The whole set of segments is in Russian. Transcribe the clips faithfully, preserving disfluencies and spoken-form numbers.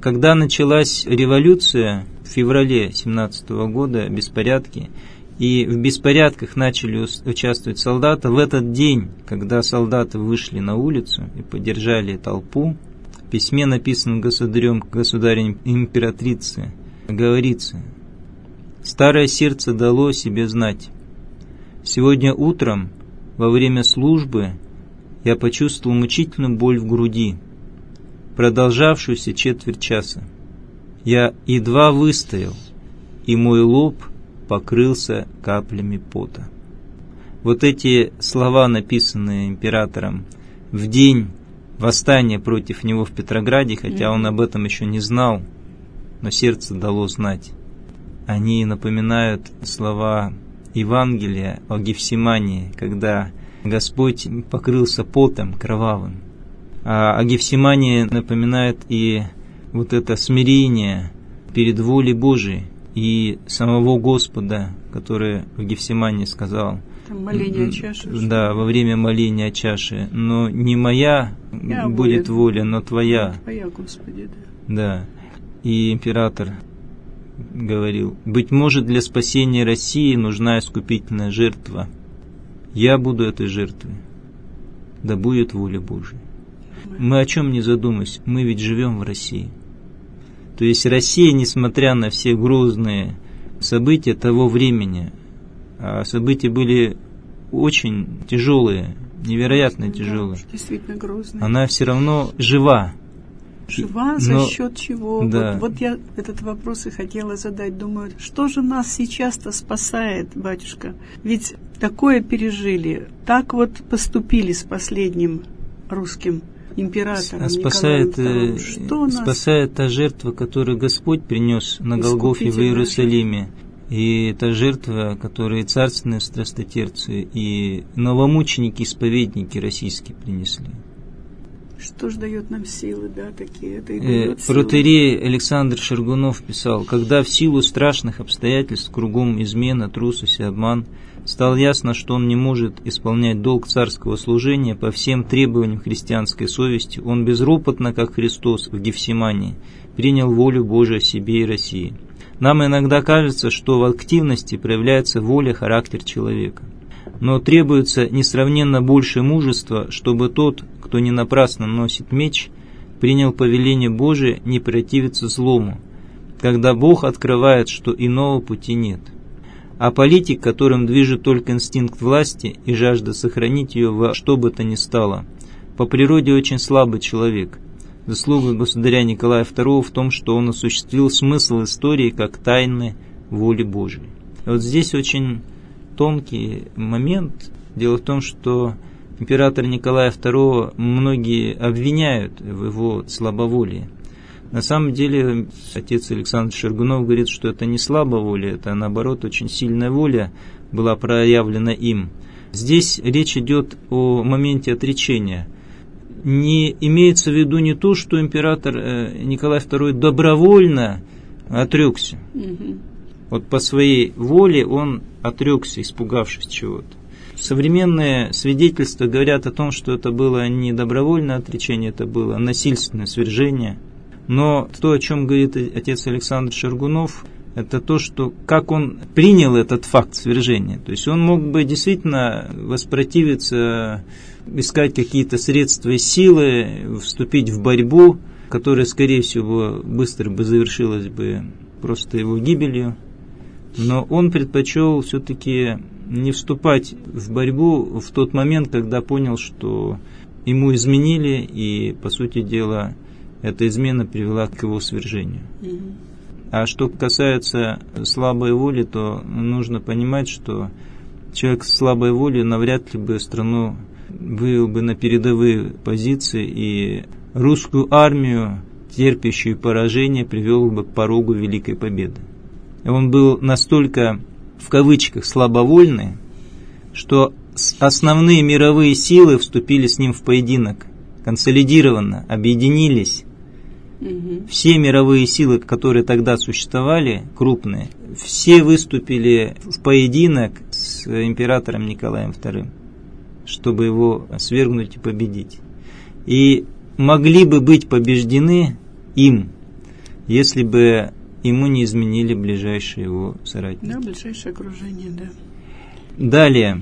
Когда началась революция в феврале семнадцатого года, беспорядки, и в беспорядках начали участвовать солдаты, в этот день, когда солдаты вышли на улицу и поддержали толпу, в письме, написанном государем, государем императрицы, говорится: «Старое сердце дало себе знать. Сегодня утром, во время службы, я почувствовал мучительную боль в груди, продолжавшуюся четверть часа. Я едва выстоял, и мой лоб покрылся каплями пота». Вот эти слова, написанные императором в день восстания против него в Петрограде, хотя он об этом еще не знал, но сердце дало знать. Они напоминают слова Евангелия о Гефсимании, когда Господь покрылся потом кровавым. А о Гефсимании напоминает и вот это смирение перед волей Божией и самого Господа, который в Гефсимании сказал, там моление о чаше. Да, во время моления о чаше. Но не моя Я будет воля, но Твоя. Твоя, Господи, да. Да. И император говорил: быть может, для спасения России нужна искупительная жертва. Я буду этой жертвой. Да будет воля Божия. Мы о чем не задумываемся, мы ведь живем в России. То есть Россия, несмотря на все грозные события того времени, а события были очень тяжелые, невероятно тяжелые, да, действительно грозные, она все равно жива. Жива за Но, счет чего? Да. Вот, вот я этот вопрос и хотела задать. Думаю, что же нас сейчас-то спасает, батюшка? Ведь такое пережили, так вот поступили с последним русским императором спасает, Николаем вторым. Что спасает нас... та жертва, которую Господь принес на Голгофе в Иерусалиме. И та жертва, которую царственные страстотерпцы и новомученики-исповедники российские принесли. Что ж дает нам силы, да, такие? Это и дает силы. Протоиерей Александр Шаргунов писал: когда в силу страшных обстоятельств, кругом измена, трусость и обман, стало ясно, что он не может исполнять долг царского служения по всем требованиям христианской совести, он безропотно, как Христос в Гефсимании, принял волю Божию о себе и России. Нам иногда кажется, что в активности проявляется воля, характер человека. Но требуется несравненно больше мужества, чтобы тот, кто не напрасно носит меч, принял повеление Божие не противиться злому, когда Бог открывает, что иного пути нет. А политик, которым движет только инстинкт власти и жажда сохранить ее во что бы то ни стало, по природе очень слабый человек. Заслуга государя Николая второго в том, что он осуществил смысл истории как тайны воли Божией. И вот здесь очень тонкий момент. Дело в том, что императора Николая второго многие обвиняют в его слабоволии. На самом деле отец Александр Шаргунов говорит, что это не слабоволие, это наоборот очень сильная воля была проявлена им. Здесь речь идет о моменте отречения. Не имеется в виду не то, что император Николай второй добровольно отрекся. Mm-hmm. Вот по своей воле он отрекся, испугавшись чего-то. Современные свидетельства говорят о том, что это было не добровольное отречение, это было насильственное свержение. Но то, о чем говорит отец Александр Шаргунов, это то, что как он принял этот факт свержения. То есть он мог бы действительно воспротивиться, искать какие-то средства и силы, вступить в борьбу, которая, скорее всего, быстро бы завершилась бы просто его гибелью. Но он предпочел все-таки не вступать в борьбу в тот момент, когда понял, что ему изменили, и, по сути дела, эта измена привела к его свержению. Mm-hmm. А что касается слабой воли, то нужно понимать, что человек с слабой волей навряд ли бы страну вывел бы на передовые позиции, и русскую армию, терпящую поражение, привел бы к порогу великой победы. Он был настолько, в кавычках, слабовольный, что основные мировые силы вступили с ним в поединок, консолидированно, объединились. Угу. Все мировые силы, которые тогда существовали, крупные, все выступили в поединок с императором Николаем вторым, чтобы его свергнуть и победить. И могли бы быть побеждены им если бы ему не изменили ближайшие его соратники. Да, ближайшее окружение, да. Далее,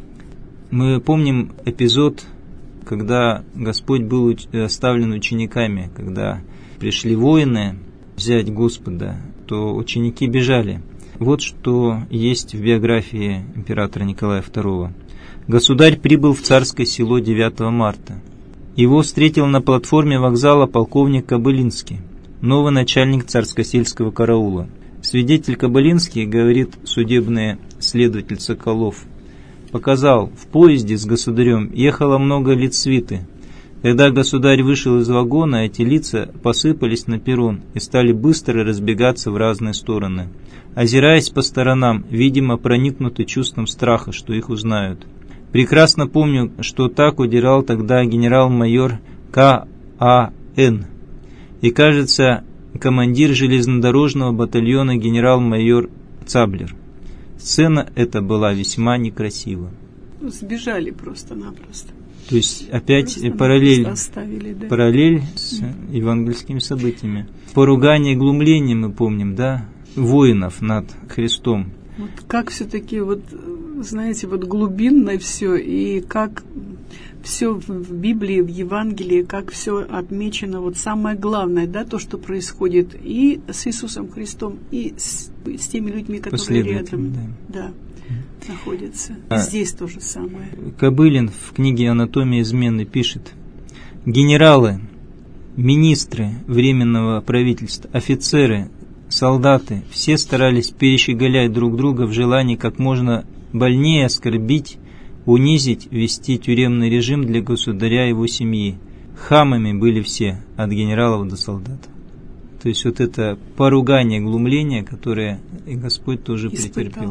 мы помним эпизод, когда Господь был оставлен учениками, когда пришли воины взять Господа, то ученики бежали. Вот что есть в биографии императора Николая второго. Государь прибыл в царское село девятого марта. Его встретил на платформе вокзала полковник Кобылинский, новый начальник царско-сельского караула. Свидетель Кобылинский, говорит судебный следователь Соколов, показал, в поезде с государем ехало много лиц свиты. Когда государь вышел из вагона, эти лица посыпались на перрон и стали быстро разбегаться в разные стороны. Озираясь по сторонам, видимо, проникнуты чувством страха, что их узнают. Прекрасно помню, что так удирал тогда генерал-майор К А Н и, кажется, командир железнодорожного батальона генерал-майор Цаблер. Сцена эта была весьма некрасива. Сбежали просто-напросто. То есть опять параллель, оставили, да. параллель с евангельскими событиями. Поругание и глумление мы помним, да, воинов над Христом. Вот как все-таки, вот, знаете, вот глубинно все, и как все в Библии, в Евангелии, как все отмечено, вот самое главное, да, то, что происходит и с Иисусом Христом, и с, с теми людьми, которые рядом, да, да, находятся. А здесь то же самое. Кобылин в книге «Анатомия измены» пишет: генералы, министры Временного правительства, офицеры, солдаты, все старались перещеголять друг друга в желании как можно больнее оскорбить, унизить, вести тюремный режим для государя и его семьи. Хамами были все, от генералов до солдат. То есть вот это поругание, глумление, которое и Господь тоже испытал. Претерпел.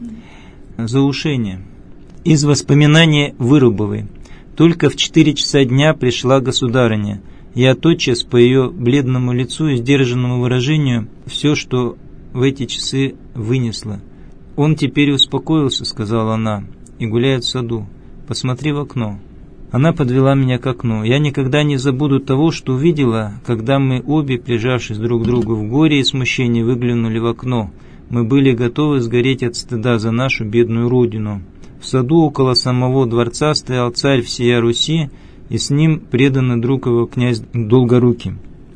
Угу. Заушение. Из воспоминаний Вырубовой. Только в четыре часа дня пришла государыня. Я тотчас по ее бледному лицу и сдержанному выражению все, что в эти часы вынесла. «Он теперь успокоился», — сказала она, — «и гуляет в саду. Посмотри в окно». Она подвела меня к окну. Я никогда не забуду того, что увидела, когда мы обе, прижавшись друг к другу в горе и смущении, выглянули в окно. Мы были готовы сгореть от стыда за нашу бедную родину. В саду около самого дворца стоял царь всея Руси, и с ним преданный друг его князь Долгорукий.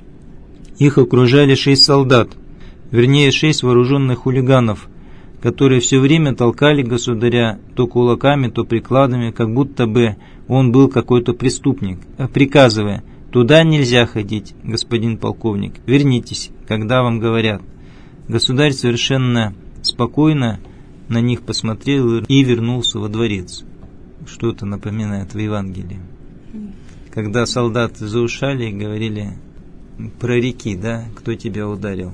Их окружали шесть солдат, вернее шесть вооруженных хулиганов, которые все время толкали государя то кулаками, то прикладами, как будто бы он был какой-то преступник, приказывая: «Туда нельзя ходить, господин полковник, вернитесь, когда вам говорят». Государь совершенно спокойно на них посмотрел и вернулся во дворец. Что-то напоминает в Евангелии. Когда солдаты заушали и говорили: «Прореки, да, кто тебя ударил?»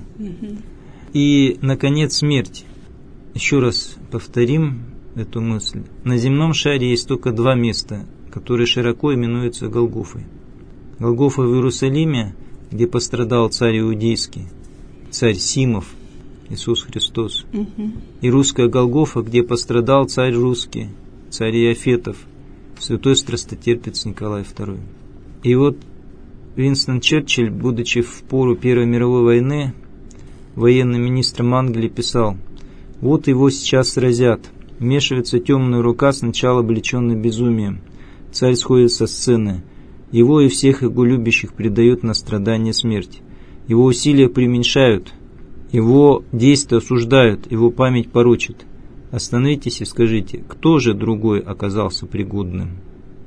И, наконец, смерть. Еще раз повторим эту мысль. На земном шаре есть только два места, которые широко именуются Голгофой. Голгофа в Иерусалиме, где пострадал царь Иудейский, царь Симов, Иисус Христос. Угу. И русская Голгофа, где пострадал царь русский, царь Иофетов, святой страстотерпец Николай второй. И вот Уинстон Черчилль, будучи в пору Первой мировой войны военным министром Англии, писал: «Вот его сейчас сразят. Вмешивается темная рука, сначала облеченная безумием. Царь сходит со сцены. Его и всех его любящих предают на страдание смерть. Его усилия преуменьшают, его действия осуждают, его память порочит. Остановитесь и скажите, кто же другой оказался пригодным?»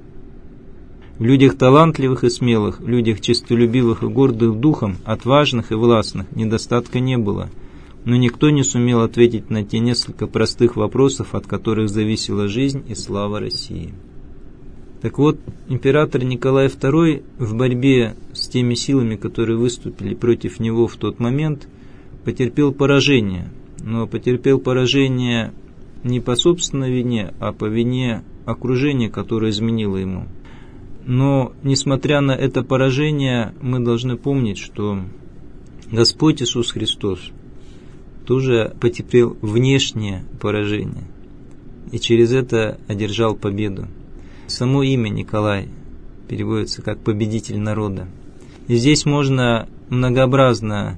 В людях талантливых и смелых, в людях честолюбивых и гордых духом, отважных и властных недостатка не было. Но никто не сумел ответить на те несколько простых вопросов, от которых зависела жизнь и слава России. Так вот, император Николай второй в борьбе с теми силами, которые выступили против него в тот момент, потерпел поражение. Но потерпел поражение не по собственной вине, а по вине окружения, которое изменило ему. Но, несмотря на это поражение, мы должны помнить, что Господь Иисус Христос тоже потерпел внешнее поражение и через это одержал победу. Само имя Николай переводится как «победитель народа». И здесь можно многообразно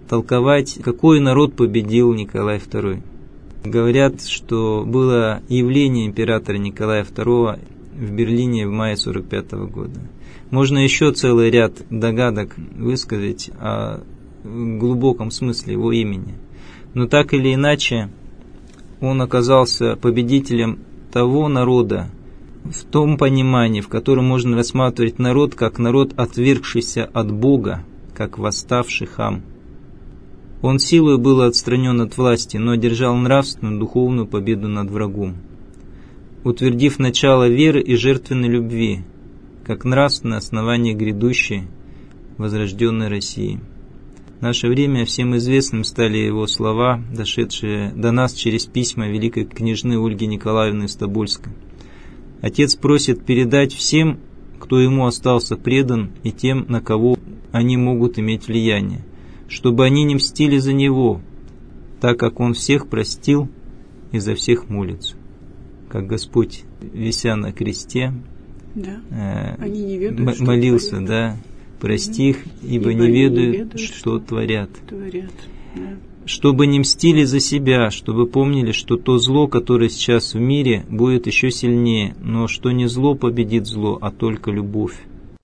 толковать, какой народ победил Николай второй. Говорят, что было явление императора Николая второго в Берлине в мае сорок пятого года. Можно еще целый ряд догадок высказать о глубоком смысле его имени. Но так или иначе, он оказался победителем того народа, в том понимании, в котором можно рассматривать народ как народ, отвергшийся от Бога, как восставший хам. Он силой был отстранен от власти, но одержал нравственную, духовную победу над врагом, утвердив начало веры и жертвенной любви, как нравственное основание грядущей, возрожденной России. В наше время всем известным стали его слова, дошедшие до нас через письма великой княжны Ольги Николаевны из Тобольска. Отец просит передать всем, кто ему остался предан, и тем, на кого они могут иметь влияние, чтобы они не мстили за него, так как он всех простил и за всех молится. Как Господь, вися на кресте, да. э, они не ведают, м- молился, да, прости их, ибо, ибо не ведают, не ведают что, что творят. творят да. Чтобы не мстили за себя, чтобы помнили, что то зло, которое сейчас в мире, будет еще сильнее, но что не зло победит зло, а только любовь.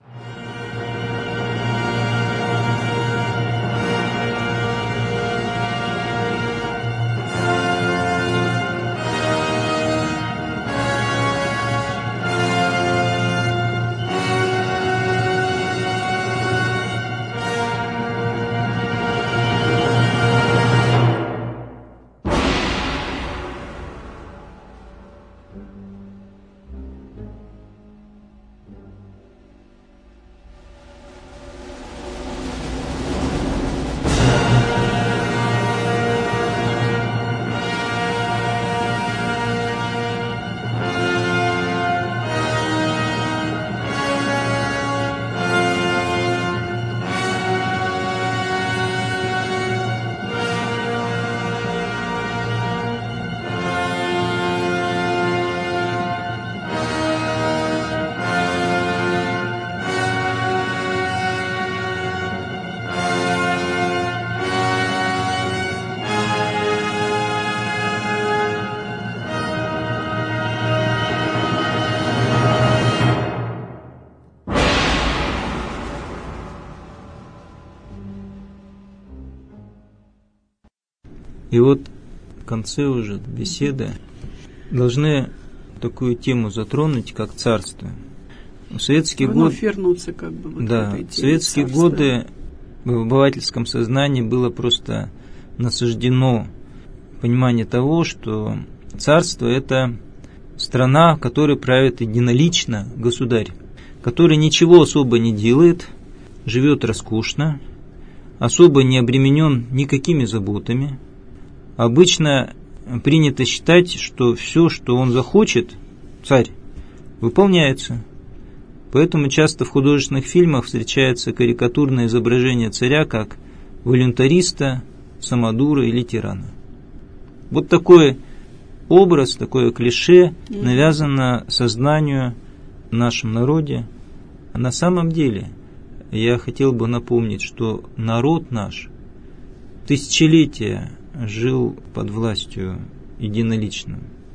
И вот в конце уже беседы должны такую тему затронуть, как царство. В советские годы, вернуться, как бы, вот да, в советские царства. годы в обывательском сознании было просто насаждено понимание того, что царство – это страна, в которой правит единолично государь, который ничего особо не делает, живет роскошно, особо не обременен никакими заботами. Обычно принято считать, что все, что он захочет, царь, выполняется. Поэтому часто в художественных фильмах встречается карикатурное изображение царя как волюнтариста, самодура или тирана. Вот такой образ, такое клише навязано сознанию в нашем народе. А на самом деле я хотел бы напомнить, что народ наш тысячелетия жил под властью единолично.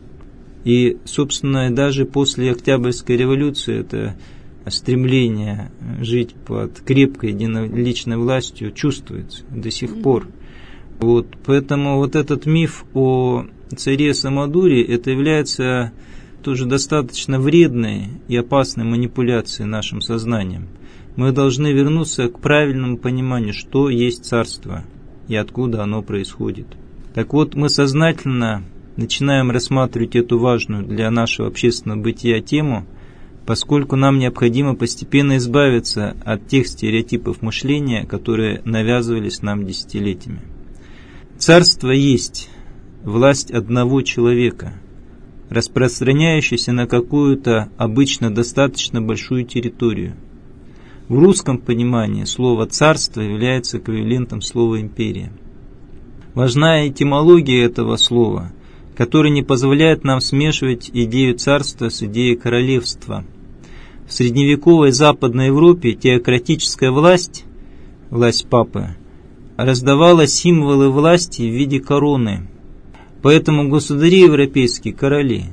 И, собственно, даже после Октябрьской революции это стремление жить под крепкой единоличной властью чувствуется до сих пор. Вот, поэтому вот этот миф о царе-самодуре, это является тоже достаточно вредной и опасной манипуляцией нашим сознанием. Мы должны вернуться к правильному пониманию, что есть царство и откуда оно происходит. Так вот, мы сознательно начинаем рассматривать эту важную для нашего общественного бытия тему, поскольку нам необходимо постепенно избавиться от тех стереотипов мышления, которые навязывались нам десятилетиями. Царство есть власть одного человека, распространяющаяся на какую-то обычно достаточно большую территорию. В русском понимании слово «царство» является эквивалентом слова «империя». Важна этимология этого слова, которая не позволяет нам смешивать идею царства с идеей королевства. В средневековой Западной Европе теократическая власть, власть папы, раздавала символы власти в виде короны. Поэтому государи европейские – короли.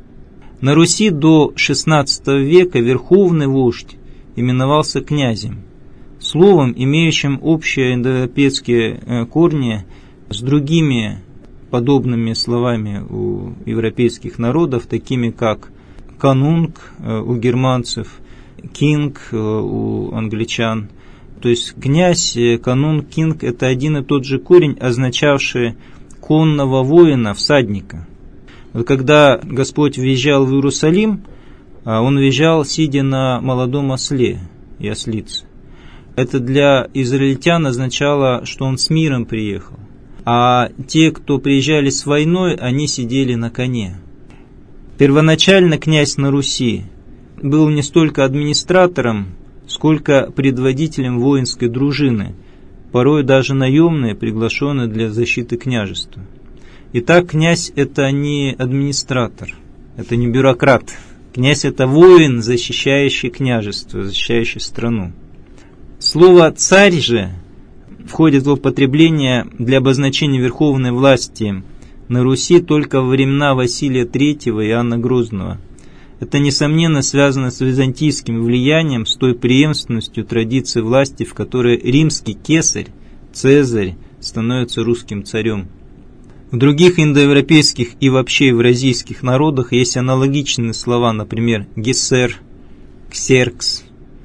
На Руси до шестнадцатого века верховный вождь именовался князем. Словом, имеющим общие индоевропейские корни с другими подобными словами у европейских народов, такими как канунг у германцев, кинг у англичан. То есть князь, канунг, кинг – это один и тот же корень, означавший конного воина, всадника. Вот когда Господь въезжал в Иерусалим, Он въезжал, сидя на молодом осле и ослице. Это для израильтян означало, что Он с миром приехал. А те, кто приезжали с войной, они сидели на коне. Первоначально князь на Руси был не столько администратором, сколько предводителем воинской дружины, порой даже наемные, приглашенные для защиты княжества. Итак, князь – это не администратор, это не бюрократ. Князь – это воин, защищающий княжество, защищающий страну. Слово «царь» же входит в употребление для обозначения верховной власти на Руси только во времена Василия Третьего и Иоанна Грозного. Это, несомненно, связано с византийским влиянием, с той преемственностью традиции власти, в которой римский кесарь, Цезарь, становится русским царем. В других индоевропейских и вообще евразийских народах есть аналогичные слова, например, гессер, ксеркс.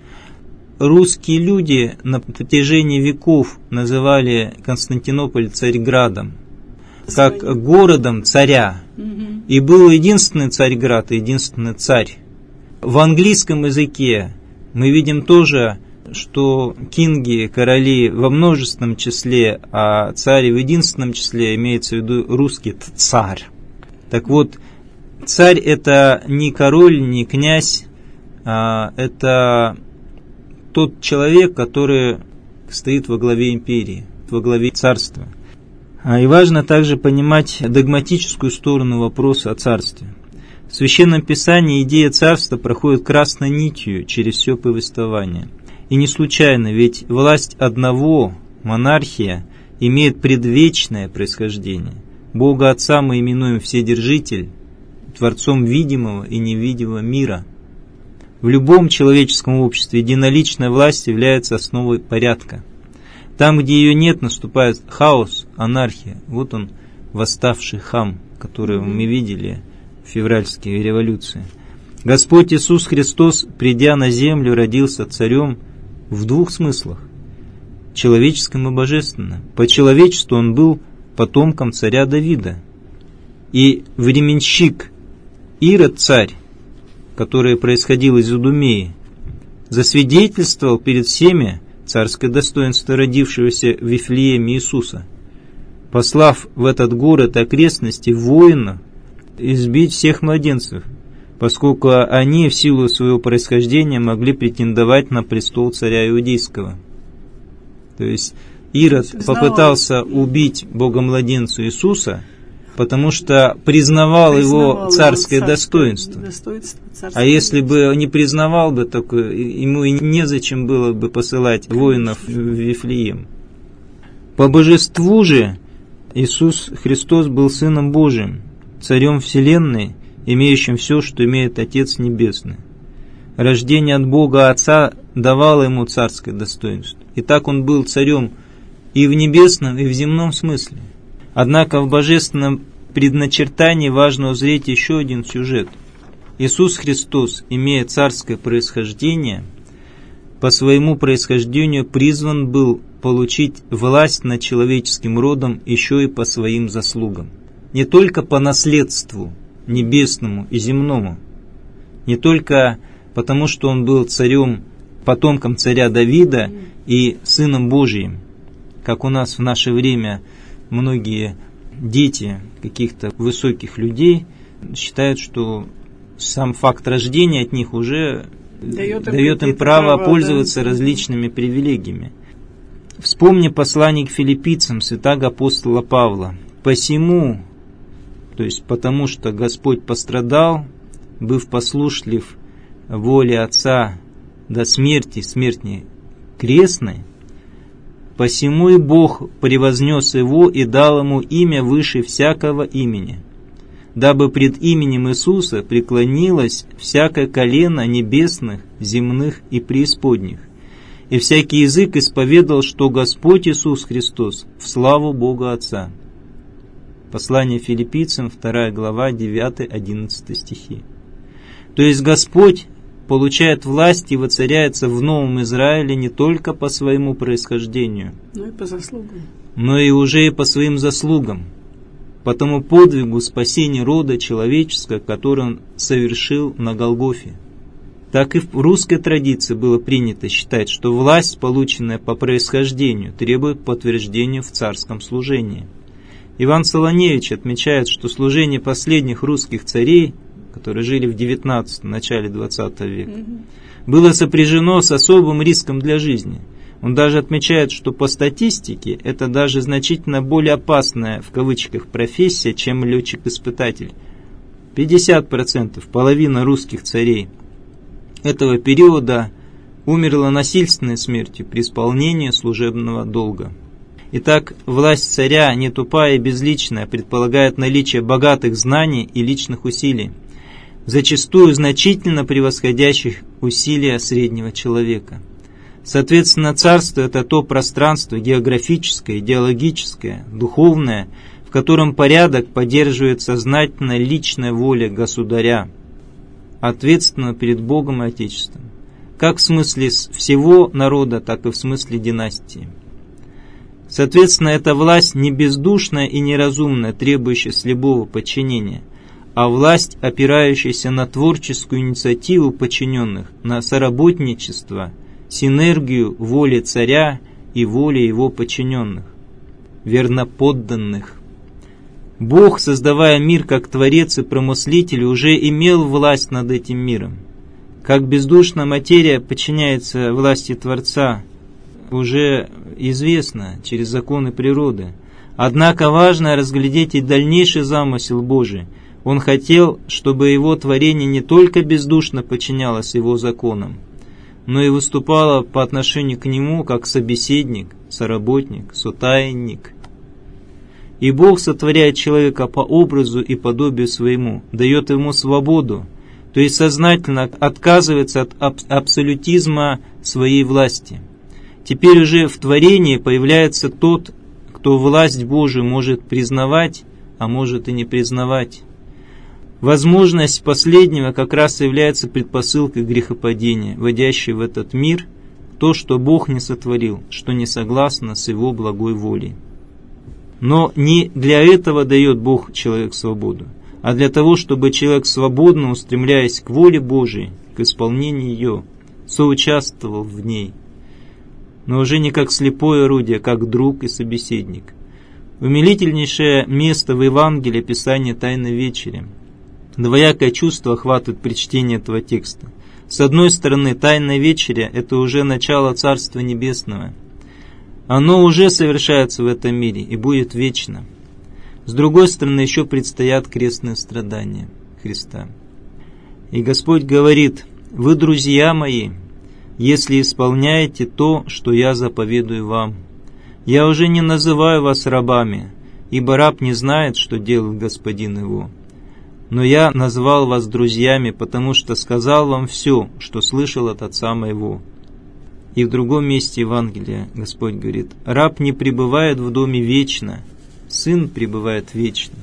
Русские люди на протяжении веков называли Константинополь Царьградом, как городом царя. И был единственный Царьград и единственный царь. В английском языке мы видим тоже, что кинги, короли во множественном числе, а цари в единственном числе, имеется в виду русский царь. Так вот, царь – это не король, не князь, а это тот человек, который стоит во главе империи, во главе царства. И важно также понимать догматическую сторону вопроса о царстве. В Священном Писании идея царства проходит красной нитью через все повествование. И не случайно, ведь власть одного, монархия, имеет предвечное происхождение. Бога Отца мы именуем Вседержитель, Творцом видимого и невидимого мира. В любом человеческом обществе единоличная власть является основой порядка. Там, где ее нет, наступает хаос, анархия. Вот он, восставший хам, которого мы видели в февральской революции. Господь Иисус Христос, придя на землю, родился царем в двух смыслах – человеческом и божественном. По человечеству он был потомком царя Давида. И временщик Ирод царь, который происходил из Идумеи, засвидетельствовал перед всеми царское достоинство родившегося в Вифлееме Иисуса, послав в этот город окрестности воинов избить всех младенцев, поскольку они в силу своего происхождения могли претендовать на престол царя Иудейского. То есть Ирод попытался убить богомладенца Иисуса, потому что признавал, признавал его царское его достоинство. достоинство а если бы не признавал бы, так ему и незачем было бы посылать воинов в Вифлеем. По божеству же Иисус Христос был Сыном Божиим, Царем Вселенной, имеющим все, что имеет Отец Небесный. Рождение от Бога Отца давало ему царское достоинство. И так он был царем и в небесном, и в земном смысле. Однако в божественном предначертании важно узреть еще один сюжет. Иисус Христос, имея царское происхождение, по своему происхождению призван был получить власть над человеческим родом еще и по своим заслугам. Не только по наследству небесному и земному, не только потому, что он был царем, потомком царя Давида и Сыном Божиим, как у нас в наше время многие дети каких-то высоких людей считают, что сам факт рождения от них уже дает им, дает им право пользоваться да. различными привилегиями. Вспомни послание к филиппийцам святаго апостола Павла. «Посему, то есть потому что Господь пострадал, быв послушлив воле Отца до смерти, смерти крестной, Посему и Бог превознес его и дал ему имя выше всякого имени, дабы пред именем Иисуса преклонилось всякое колено небесных, земных и преисподних, и всякий язык исповедал, что Господь Иисус Христос в славу Бога Отца». Послание Филиппийцам, вторая глава, девятый-одиннадцатый стихи. То есть Господь получает власть и воцаряется в Новом Израиле не только по своему происхождению, но и по заслугам, но и уже и по своим заслугам, по тому подвигу спасения рода человеческого, который Он совершил на Голгофе. Так и в русской традиции было принято считать, что власть, полученная по происхождению, требует подтверждения в царском служении. Иван Солоневич отмечает, что служение последних русских царей, которые жили в девятнадцатом, начале двадцатого века, mm-hmm. было сопряжено с особым риском для жизни. Он даже отмечает, что по статистике это даже значительно более опасная, в кавычках, профессия, чем летчик-испытатель. пятьдесят процентов, половина русских царей этого периода умерла насильственной смертью при исполнении служебного долга. Итак, власть царя, не тупая и безличная, предполагает наличие богатых знаний и личных усилий, зачастую значительно превосходящих усилия среднего человека. Соответственно, царство – это то пространство географическое, идеологическое, духовное, в котором порядок поддерживает сознательно личная воля государя, ответственного перед Богом и Отечеством, как в смысле всего народа, так и в смысле династии. Соответственно, эта власть не бездушная и неразумная, требующая слепого подчинения, а власть, опирающаяся на творческую инициативу подчиненных, на соработничество, синергию воли царя и воли его подчиненных, верноподданных. Бог, создавая мир как творец и промыслитель, уже имел власть над этим миром. Как бездушная материя подчиняется власти Творца, уже известно через законы природы. Однако важно разглядеть и дальнейший замысел Божий. Он хотел, чтобы его творение не только бездушно подчинялось его законам, но и выступало по отношению к нему как собеседник, соработник, сотайник. И Бог сотворяет человека по образу и подобию своему, дает ему свободу, то есть сознательно отказывается от аб- абсолютизма своей власти. Теперь уже в творении появляется тот, кто власть Божию может признавать, а может и не признавать. Возможность последнего как раз является предпосылкой грехопадения, вводящей в этот мир то, что Бог не сотворил, что не согласно с Его благой волей. Но не для этого дает Бог человеку свободу, а для того, чтобы человек, свободно устремляясь к воле Божией, к исполнению ее, соучаствовал в ней, но уже не как слепое орудие, как друг и собеседник. Умилительнейшее место в Евангелии описание Тайной Вечери. Двоякое чувство охватывает при чтении этого текста. С одной стороны, Тайная Вечеря – это уже начало Царства Небесного. Оно уже совершается в этом мире и будет вечно. С другой стороны, еще предстоят крестные страдания Христа. И Господь говорит: «Вы, друзья мои, если исполняете то, что я заповедую вам. Я уже не называю вас рабами, ибо раб не знает, что делает господин его. Но я назвал вас друзьями, потому что сказал вам все, что слышал от Отца моего». И в другом месте Евангелия Господь говорит: «Раб не пребывает в доме вечно, сын пребывает вечно».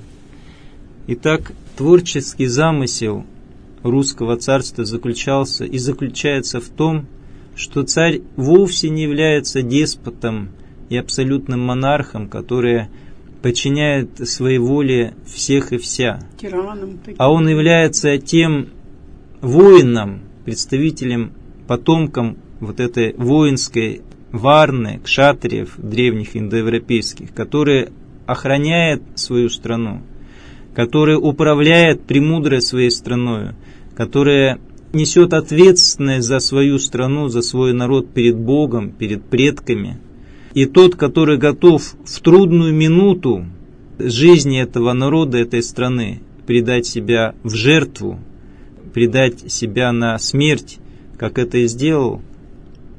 Итак, творческий замысел русского царства заключался и заключается в том, что царь вовсе не является деспотом и абсолютным монархом, который подчиняет своей воле всех и вся, тираном, а он является тем воином, представителем, потомком вот этой воинской варны, кшатриев древних индоевропейских, который охраняет свою страну, который управляет премудрой своей страною, который несет ответственность за свою страну, за свой народ перед Богом, перед предками. И тот, который готов в трудную минуту жизни этого народа, этой страны, предать себя в жертву, предать себя на смерть, как это и сделал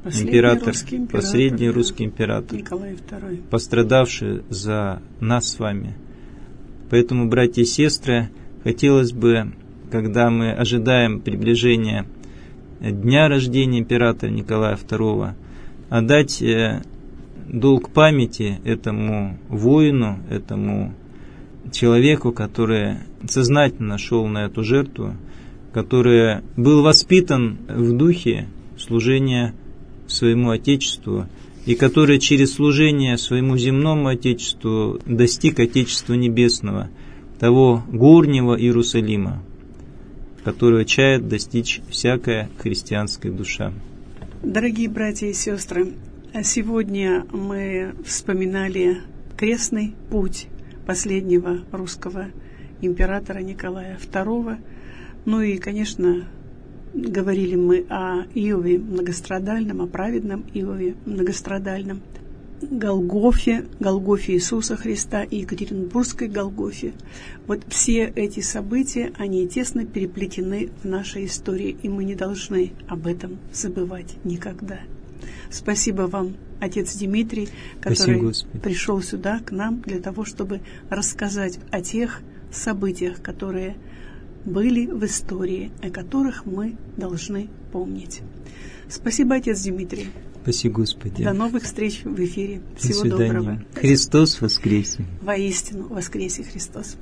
Последний император, русский император, последний да. русский император, Николай второй, пострадавший за нас с вами. Поэтому, братья и сестры, хотелось бы, когда мы ожидаем приближения дня рождения императора Николая второго, отдать долг памяти этому воину, этому человеку, который сознательно шел на эту жертву, который был воспитан в духе служения своему Отечеству и который через служение своему земному Отечеству достиг Отечества Небесного, того горнего Иерусалима, которого чает достичь всякая христианская душа. Дорогие братья и сестры, сегодня мы вспоминали крестный путь последнего русского императора Николая второго. Ну и, конечно, говорили мы о Иове многострадальном, о праведном Иове многострадальном, Голгофе, Голгофе Иисуса Христа и Екатеринбургской Голгофе. Вот все эти события, они тесно переплетены в нашей истории, и мы не должны об этом забывать никогда. Спасибо вам, отец Дмитрий, который пришел сюда к нам для того, чтобы рассказать о тех событиях, которые были в истории, о которых мы должны помнить. Спасибо, отец Дмитрий. Спасибо, Господи. До новых встреч в эфире. Всего До свидания. доброго. Христос воскресе. Воистину воскресе Христос.